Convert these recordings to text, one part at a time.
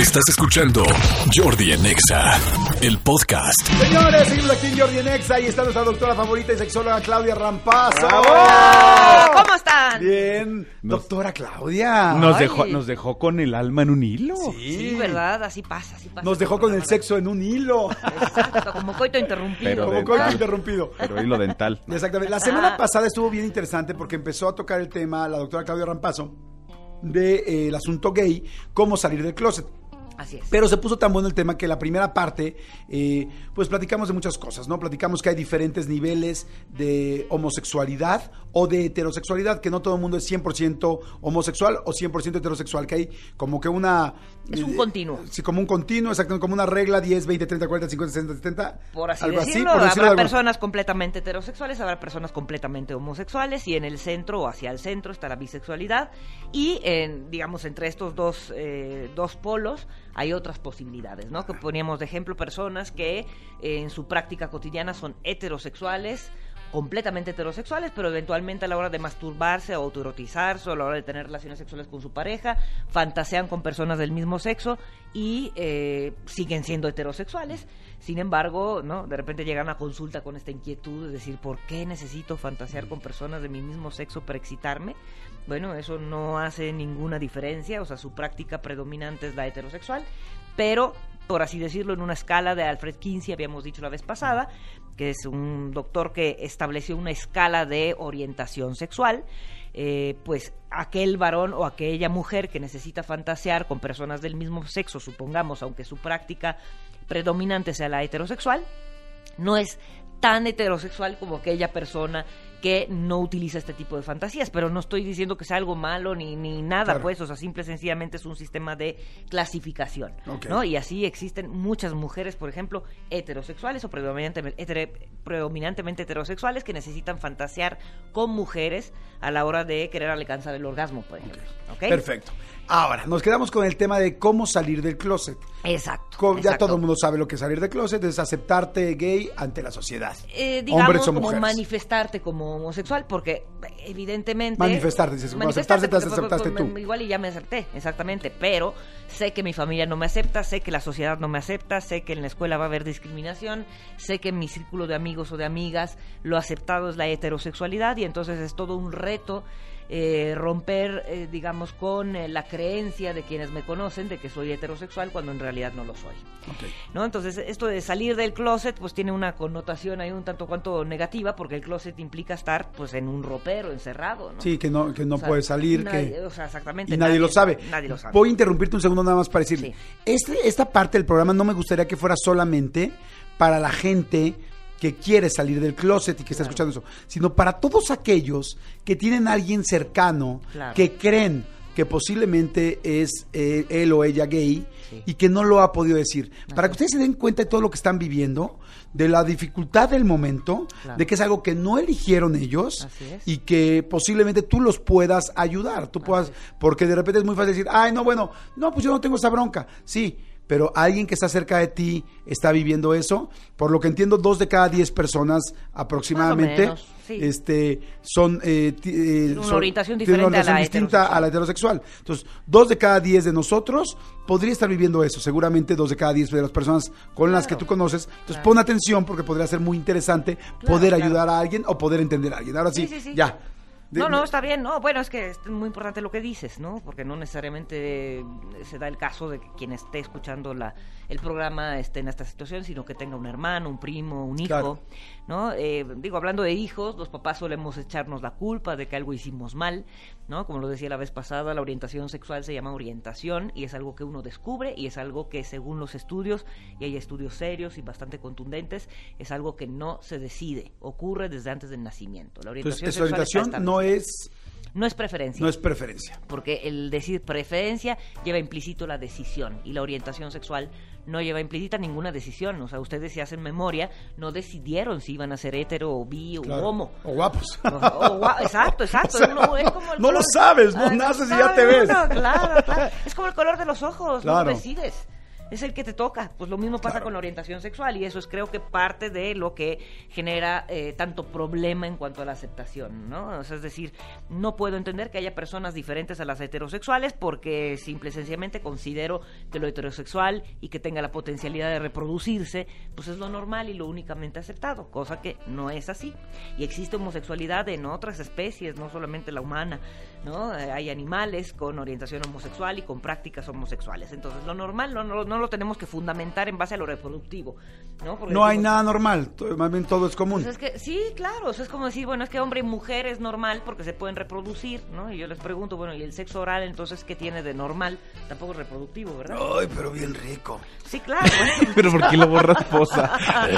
Estás escuchando Jordi en Exa, el podcast. Señores, seguimos aquí en Jordi en Exa y está nuestra doctora favorita y sexóloga Claudia Rampazo. ¡Bravo! ¿Cómo están? Bien, doctora Claudia. Nos dejó con el alma en un hilo. Sí, ¿verdad? Así pasa. Nos dejó con el sexo en un hilo. Exacto, como coito interrumpido. Como coito interrumpido. Pero hilo dental. Exactamente. La semana pasada estuvo bien interesante porque empezó a tocar el tema la doctora Claudia Rampazo de el asunto gay, cómo salir del closet. Así es. Pero se puso tan bueno el tema que la primera parte, pues platicamos de muchas cosas, ¿no? Platicamos que hay diferentes niveles de homosexualidad o de heterosexualidad, que no todo el mundo es 100% homosexual o 100% heterosexual, que hay como que una... Es un continuo. Sí, como un continuo, exactamente, como una regla, 10, 20, 30, 40, 50, 60, 70. Por así algo decirlo, así, por decirlo habrá algo. personas completamente heterosexuales, habrá personas completamente homosexuales, y en el centro o hacia el centro está la bisexualidad, y digamos entre estos dos polos hay otras posibilidades, ¿no? Que poníamos de ejemplo personas que en su práctica cotidiana son heterosexuales, completamente heterosexuales, pero eventualmente a la hora de masturbarse o autoerotizarse o a la hora de tener relaciones sexuales con su pareja, fantasean con personas del mismo sexo y siguen siendo heterosexuales. Sin embargo, ¿no? De repente llegan a consulta con esta inquietud de decir, ¿por qué necesito fantasear con personas de mi mismo sexo para excitarme? Bueno, eso no hace ninguna diferencia, o sea, su práctica predominante es la heterosexual, pero, por así decirlo, en una escala de Alfred Kinsey, habíamos dicho la vez pasada, que es un doctor que estableció una escala de orientación sexual, pues aquel varón o aquella mujer que necesita fantasear con personas del mismo sexo, supongamos, aunque su práctica predominante sea la heterosexual, no es tan heterosexual como aquella persona que no utiliza este tipo de fantasías, pero no estoy diciendo que sea algo malo ni nada, claro. Pues, o sea, simple y sencillamente es un sistema de clasificación, okay, ¿no? Y así existen muchas mujeres, por ejemplo, heterosexuales o predominantemente heterosexuales que necesitan fantasear con mujeres a la hora de querer alcanzar el orgasmo, por ejemplo. ¿Okay? Perfecto. Ahora, nos quedamos con el tema de cómo salir del closet. Exacto. Ya todo el mundo sabe lo que es salir del closet, es aceptarte gay ante la sociedad. Digamos, hombres o como mujeres. Manifestarte como homosexual, porque evidentemente... Manifestarte, dices, como aceptarte te aceptaste tú. Igual y ya me acepté, exactamente, pero sé que mi familia no me acepta, sé que la sociedad no me acepta, sé que en la escuela va a haber discriminación, sé que en mi círculo de amigos o de amigas lo aceptado es la heterosexualidad, y entonces es todo un reto romper, digamos, con la creencia de quienes me conocen de que soy heterosexual cuando en realidad no lo soy. Okay. ¿No? Entonces, esto de salir del closet, pues tiene una connotación ahí un tanto cuanto negativa, porque el closet implica estar, pues, en un ropero, encerrado, ¿no? Sí, que no puede salir, o sea, exactamente. Y nadie lo sabe. Nadie lo sabe. Voy a interrumpirte un segundo nada más para decirle. Sí. Esta parte del programa no me gustaría que fuera solamente para la gente que quiere salir del closet y que está escuchando eso, sino para todos aquellos que tienen a alguien cercano, que creen que posiblemente es él o ella gay, y que no lo ha podido decir. Para que ustedes se den cuenta de todo lo que están viviendo, de la dificultad del momento, de que es algo que no eligieron ellos, y que posiblemente tú los puedas ayudar, porque de repente es muy fácil decir, ay, no, bueno, no, pues yo no tengo esa bronca. Sí, pero alguien que está cerca de ti está viviendo eso. Por lo que entiendo, 2 de cada 10 personas aproximadamente más o menos, son una orientación tienen una diferente distinta a la heterosexual. Entonces, 2 de cada 10 de nosotros podría estar viviendo eso. Seguramente 2 de cada 10 de las personas con las que tú conoces. Entonces, pon atención, porque podría ser muy interesante poder ayudar a alguien o poder entender a alguien. Ahora sí. Ya. No, está bien, no, bueno, es que es muy importante lo que dices, ¿no? Porque no necesariamente se da el caso de que quien esté escuchando el programa esté en esta situación, sino que tenga un hermano, un primo, un hijo, ¿no? Hablando de hijos, los papás solemos echarnos la culpa de que algo hicimos mal, ¿no? Como lo decía la vez pasada, la orientación sexual se llama orientación y es algo que uno descubre y es algo que, según los estudios, y hay estudios serios y bastante contundentes, es algo que no se decide, ocurre desde antes del nacimiento. La orientación sexual no es preferencia. No es preferencia. Porque el decir preferencia lleva implícito la decisión, y la orientación sexual no lleva implícita ninguna decisión. O sea, ustedes, si hacen memoria, no decidieron si iban a ser hetero o bi o homo. O guapos. Exacto. O sea, es como no lo sabes, no naces y ya te ves. Claro. Es como el color de los ojos, no lo decides. es el que te toca. Pues lo mismo pasa Claro. con la orientación sexual, y eso es, creo que, parte de lo que genera tanto problema en cuanto a la aceptación, ¿no? O sea, es decir, no puedo entender que haya personas diferentes a las heterosexuales, porque simple y sencillamente considero que lo heterosexual y que tenga la potencialidad de reproducirse, pues es lo normal y lo únicamente aceptado, cosa que no es así. Y existe homosexualidad en otras especies, no solamente la humana, ¿no? Hay animales con orientación homosexual y con prácticas homosexuales. Entonces, lo normal no lo tenemos que fundamentar en base a lo reproductivo, ¿no? Porque No hay decimos, nada normal, más bien todo es común. pues es que, sí, claro, o sea, es como decir, bueno, es que hombre y mujer es normal porque se pueden reproducir, ¿no? Y yo les pregunto, bueno, ¿y el sexo oral entonces qué tiene de normal? Tampoco es reproductivo, ¿verdad? Ay, pero bien rico. Sí, claro. Bueno, Pero ¿por qué lo borras, posa?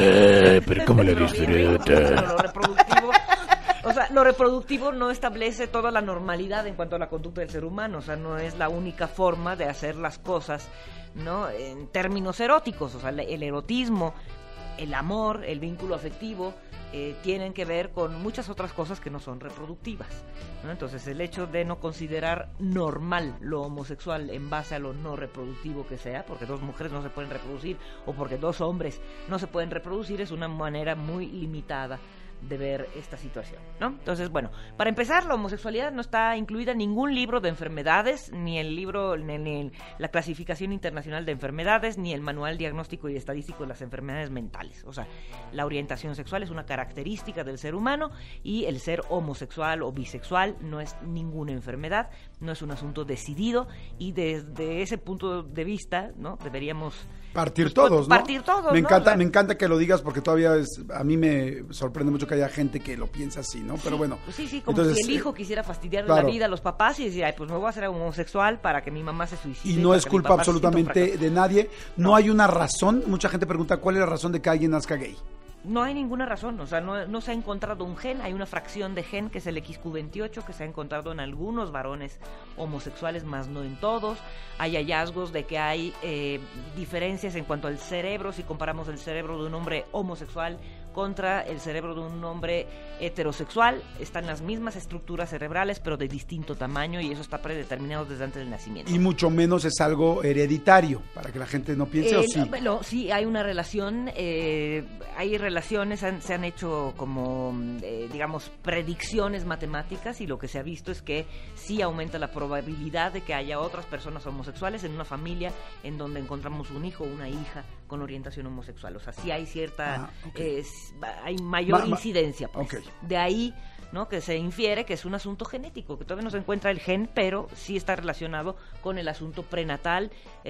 Pero cómo lo pero disfruta. lo reproductivo, o sea, lo reproductivo no establece toda la normalidad en cuanto a la conducta del ser humano, o sea, no es la única forma de hacer las cosas, ¿no? En términos eróticos, o sea, el erotismo, el amor, el vínculo afectivo, tienen que ver con muchas otras cosas que no son reproductivas, ¿no? Entonces, el hecho de no considerar normal lo homosexual en base a lo no reproductivo que sea, porque dos mujeres no se pueden reproducir o porque dos hombres no se pueden reproducir, es una manera muy limitada de ver esta situación, ¿no? Entonces, bueno, para empezar, la homosexualidad no está incluida en ningún libro de enfermedades, ni el libro, ni la clasificación internacional de enfermedades, ni el manual diagnóstico y estadístico de las enfermedades mentales. O sea, la orientación sexual es una característica del ser humano, y el ser homosexual o bisexual no es ninguna enfermedad, no es un asunto decidido, y desde ese punto de vista, ¿no? Deberíamos Partir pues, todos, ¿no? partir todos, Me ¿no? encanta, O sea, me encanta que lo digas, porque todavía a mí me sorprende mucho que haya gente que lo piensa así, ¿no? Pero bueno. Pues sí, como entonces, si el hijo quisiera fastidiarle claro. la vida a los papás y decir, ay, pues me voy a hacer homosexual para que mi mamá se suicide. Y no para es que mi culpa papá se sienta un absolutamente fracaso. de nadie. No hay una razón. Mucha gente pregunta cuál es la razón de que alguien nazca gay. No hay ninguna razón, o sea, no se ha encontrado un gen, hay una fracción de gen que es el XQ28 que se ha encontrado en algunos varones homosexuales, más no en todos. Hay hallazgos de que hay diferencias en cuanto al cerebro, si comparamos el cerebro de un hombre homosexual contra el cerebro de un hombre heterosexual, están las mismas estructuras cerebrales, pero de distinto tamaño, y eso está predeterminado desde antes del nacimiento. Y mucho menos es algo hereditario, para que la gente no piense, ¿o sí? Bueno, sí, hay una relación, hay relaciones, se han hecho como, digamos, predicciones matemáticas, y lo que se ha visto es que sí aumenta la probabilidad de que haya otras personas homosexuales en una familia en donde encontramos un hijo o una hija con orientación homosexual. O sea, sí hay cierta, okay. Hay mayor incidencia, pues. Okay. De ahí, ¿no?, que se infiere que es un asunto genético, que todavía no se encuentra el gen, pero sí está relacionado con el asunto prenatal,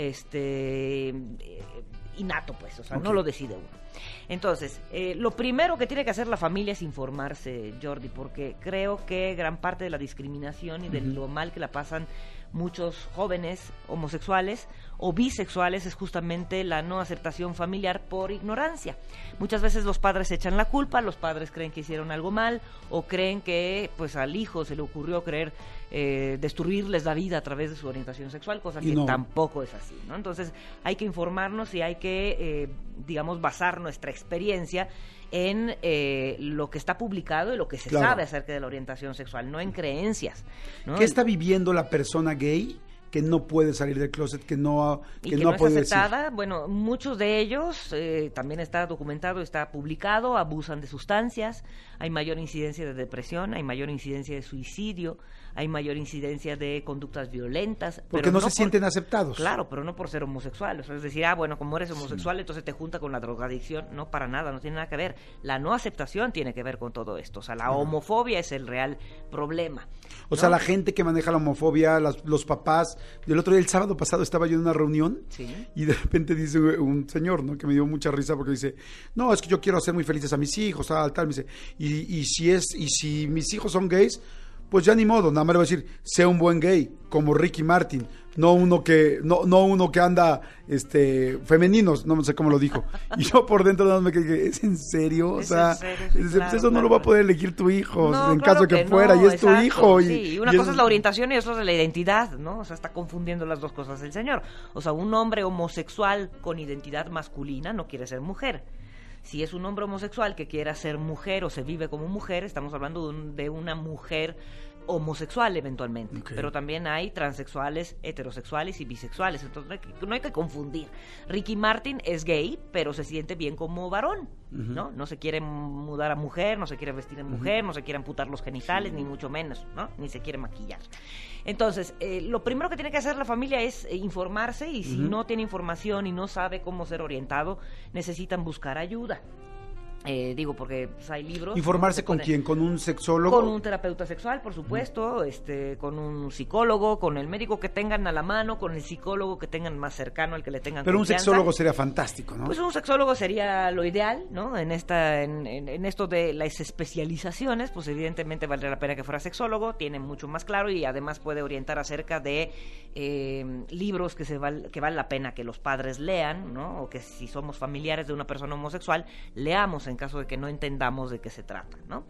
innato, pues, o sea, no lo decide uno. Entonces, lo primero que tiene que hacer la familia es informarse, Jordi, porque creo que gran parte de la discriminación y de lo mal que la pasan muchos jóvenes homosexuales o bisexuales es justamente la no aceptación familiar por ignorancia. Muchas veces los padres echan la culpa, los padres creen que hicieron algo mal, o creen que pues al hijo se le ocurrió querer destruirles la vida a través de su orientación sexual, cosa que tampoco es así, ¿no? Entonces hay que informarnos y hay que, digamos, basar nuestra experiencia en lo que está publicado y lo que se sabe acerca de la orientación sexual, no en creencias, ¿no? ¿Qué está viviendo la persona gay que no puede salir del closet, que no es puede aceptada? decir? Bueno, muchos de ellos, también está documentado, está publicado, abusan de sustancias, hay mayor incidencia de depresión, hay mayor incidencia de suicidio, hay mayor incidencia de conductas violentas. Porque no se sienten aceptados. Claro, pero no por ser homosexual. O sea, es decir, bueno, como eres homosexual, entonces te junta con la drogadicción. No, para nada, no tiene nada que ver. La no aceptación tiene que ver con todo esto. O sea, la homofobia es el real problema, ¿no? O sea, la gente que maneja la homofobia, los papás. El otro día, el sábado pasado, estaba yo en una reunión y de repente dice un señor, ¿no?, que me dio mucha risa porque dice, no, es que yo quiero hacer muy felices a mis hijos, tal, me dice, y si mis hijos son gays, pues ya ni modo, nada más le voy a decir, sea un buen gay, como Ricky Martin, no uno que anda femeninos, no sé cómo lo dijo. Y yo por dentro nada más me quedé, ¿es en serio? O sea, eso no lo va a poder elegir tu hijo, en caso que fuera, y es tu hijo. Y una cosa es la orientación y otra es la identidad, ¿no? O sea, está confundiendo las dos cosas el señor. O sea, un hombre homosexual con identidad masculina no quiere ser mujer. Si es un hombre homosexual que quiera ser mujer o se vive como mujer, estamos hablando de una mujer homosexual eventualmente, Ok. pero también hay transexuales, heterosexuales y bisexuales, entonces no hay que confundir. Ricky Martin es gay, pero se siente bien como varón, ¿no? No se quiere mudar a mujer, no se quiere vestir en mujer, no se quiere amputar los genitales, ni mucho menos, ¿no? Ni se quiere maquillar. Entonces, lo primero que tiene que hacer la familia es informarse, y si no tiene información y no sabe cómo ser orientado, necesitan buscar ayuda. Digo, porque pues, hay libros. ¿Informarse con quién? ¿Con un sexólogo? Con un terapeuta sexual, por supuesto, con un psicólogo, con el médico que tengan a la mano, con el psicólogo que tengan más cercano, el que le tengan Pero un confianza. sexólogo sería fantástico, ¿no? Pues un sexólogo sería lo ideal, ¿no? En esto de las especializaciones, pues evidentemente valdría la pena que fuera sexólogo, tiene mucho más claro y además puede orientar acerca de libros que vale la pena que los padres lean, ¿no? O que si somos familiares de una persona homosexual, leamos en caso de que no entendamos de qué se trata, ¿no?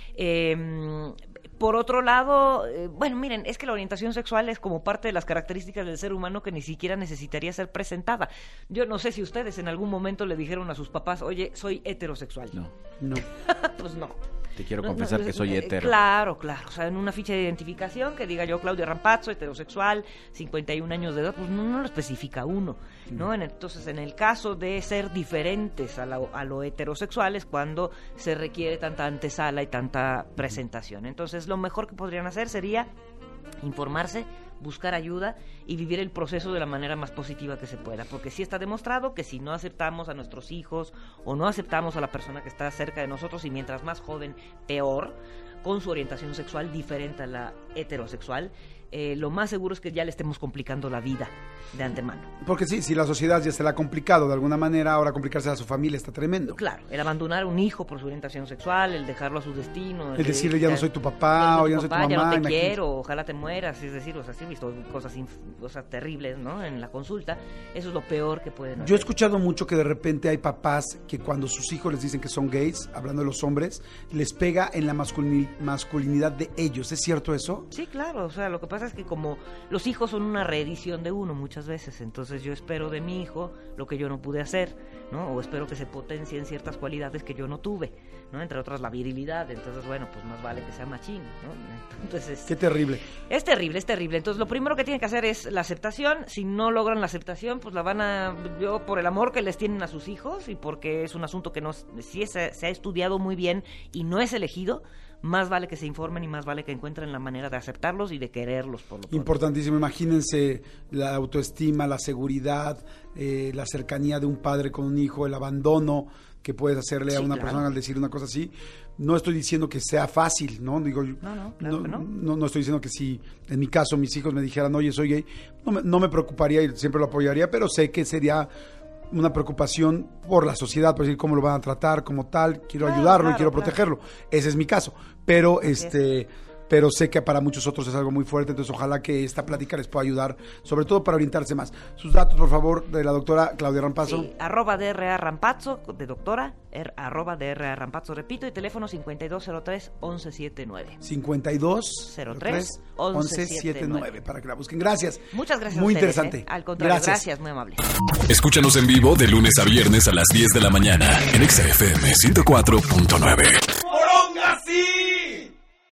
Por otro lado, bueno, miren, es que la orientación sexual es como parte de las características del ser humano que ni siquiera necesitaría ser presentada. Yo no sé si ustedes en algún momento le dijeron a sus papás, oye, soy heterosexual. No. No. Pues no. Te quiero confesar que soy hetero. Claro. O sea, en una ficha de identificación que diga yo, Claudia Rampazzo, heterosexual, 51 años de edad, pues no lo especifica uno, ¿no? Entonces, en el caso de ser diferentes a lo heterosexual es cuando se requiere tanta antesala y tanta presentación. Entonces, lo mejor que podrían hacer sería informarse, buscar ayuda y vivir el proceso de la manera más positiva que se pueda, porque sí está demostrado que si no aceptamos a nuestros hijos o no aceptamos a la persona que está cerca de nosotros, y mientras más joven, peor, con su orientación sexual diferente a la heterosexual, lo más seguro es que ya le estemos complicando la vida de antemano. Porque sí, si la sociedad ya se la ha complicado de alguna manera, ahora complicarse a su familia está tremendo. Claro, el abandonar a un hijo por su orientación sexual, el dejarlo a su destino, El decirle ya no soy tu papá, o ya no soy tu mamá. ya no te imagínate. quiero, ojalá te mueras, es decir, o sea, sí he visto cosas terribles, ¿no? En la consulta, eso es lo peor que pueden hacer. Yo he escuchado mucho que de repente hay papás que cuando sus hijos les dicen que son gays, hablando de los hombres, les pega en la masculinidad de ellos. ¿Es cierto eso? Sí, claro, o sea, lo que pasa es que como los hijos son una reedición de uno muchas veces, entonces yo espero de mi hijo lo que yo no pude hacer, ¿no? O espero que se potencien ciertas cualidades que yo no tuve, ¿no? Entre otras la virilidad, entonces bueno, pues más vale que sea machín, ¿no? Entonces Qué terrible. es terrible. Entonces lo primero que tienen que hacer es la aceptación. Si no logran la aceptación, pues yo por el amor que les tienen a sus hijos y porque es un asunto que se ha estudiado muy bien y no es elegido, más vale que se informen y más vale que encuentren la manera de aceptarlos y de quererlos por lo pronto. Importantísimo. Imagínense la autoestima, la seguridad, la cercanía de un padre con un hijo, el abandono que puedes hacerle a una persona al decir una cosa así. No estoy diciendo que sea fácil, ¿no? Digo, claro que no. No estoy diciendo que si en mi caso mis hijos me dijeran, oye, soy gay, no me preocuparía y siempre lo apoyaría, pero sé que sería una preocupación por la sociedad, por decir cómo lo van a tratar, como tal, quiero ayudarlo y quiero protegerlo. Ese es mi caso. Pero pero sé que para muchos otros es algo muy fuerte, entonces ojalá que esta plática les pueda ayudar, sobre todo para orientarse más. Sus datos, por favor, de la doctora Claudia Rampazzo. Sí, @DRA Rampazzo, de doctora, @DRA Rampazzo, repito, y teléfono 5203-1179. 5203-1179, para que la busquen. Gracias. Muchas gracias Muy a ustedes, interesante. Al contrario, gracias, muy amable. Escúchanos en vivo de lunes a viernes a las 10 de la mañana en XFM 104.9.